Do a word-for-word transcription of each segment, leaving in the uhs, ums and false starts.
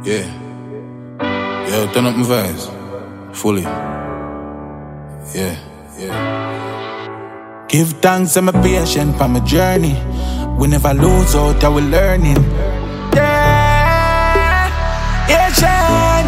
Yeah. Yo, turn up my vibes. Fully. Yeah, yeah. Give thanks, I'm a patient for my journey. We never lose out, I will learning. Yeah, yeah, Shane.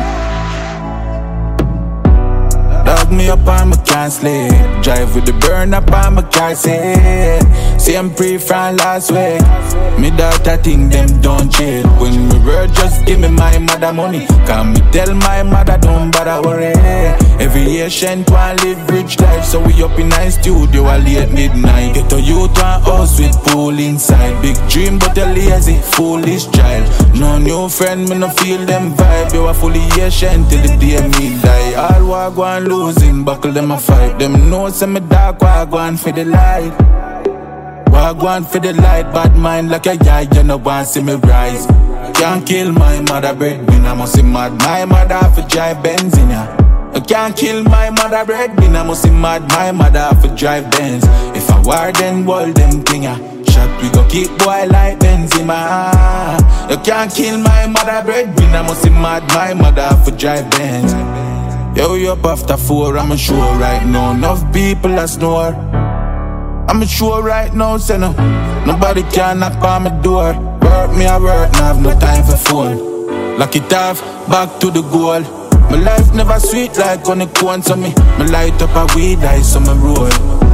Dog me up on my can't sleep. Drive with the burn up on my car seat. Same pre from last week. Me daughter think them don't cheat. When we were just give me my mother money. Can me tell my mother don't bother worry. Every year Shent want live rich life. So we up in nice studio a late midnight. Get a youth one house with pool inside. Big dream but a lazy, foolish child. No new friend, me no feel them vibe. You a fully Shent till the day me die. All walk one losing, buckle them a fight. Them know say me dark, walk one for the light. Walk one for the light, bad mind like a guy, you know want see me rise. Can't kill my mother breadwinner, must see mad my mother for drive Benz in ya. I can't kill my mother breadwinner, must see mad my mother for drive Benz. If I war then wall them thing shot we go keep boy like Benzema. You can't kill my mother breadwinner, must see mad my mother for drive Benz. Yo, you up after four, I'm sure right now enough people are snore. I'm sure right now, say no. Nobody can knock on my door. Work me a work, now have no time for phone. Lock it off, back to the goal. My life never sweet like on the cone, so me My light up a weed ice on my road.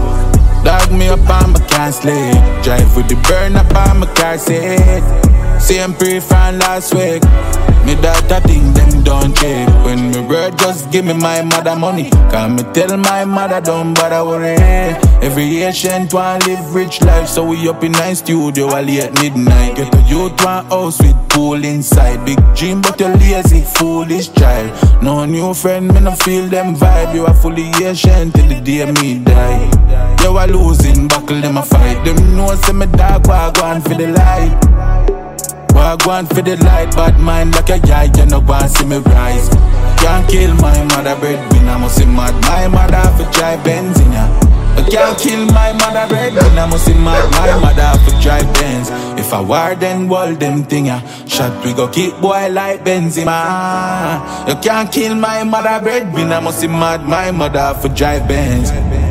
Dog me up on my can't sleep. Drive with the burn up on my car seat. Same pre from last week. Me daughter think them don't cheat. When me word just give me my mother money. Can me tell my mother don't bother worry. Every year Shent want live rich life. So we up in nice studio a late midnight. Get a youth one house with pool inside. Big dream but you lazy, foolish child. No new friend, me no feel them vibe. You are fully Shent till the day me die. You are losing, buckle them a fight. Them know say me dog walk on for the light. Walk one for the light, bad mind like a guy, you know want see me rise. Can't kill my mother breadwinner, must see mad my mother for drive Benz in ya. I can't kill my mother breadwinner, must see mad my mother for drive Benz. If I war then wall them thing ya. Shot we go keep boy like Benzema. You can't kill my mother breadwinner, must see mad my mother for drive Benz.